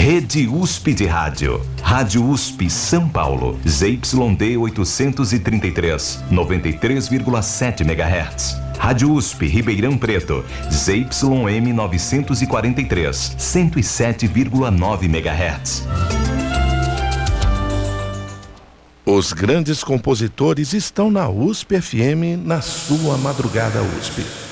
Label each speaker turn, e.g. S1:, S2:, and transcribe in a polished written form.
S1: Rede USP de Rádio. Rádio USP São Paulo. ZYD 833, 93,7 MHz. Rádio USP Ribeirão Preto. ZYM 943, 107,9 MHz.
S2: Os grandes compositores estão na USP FM, na sua madrugada USP.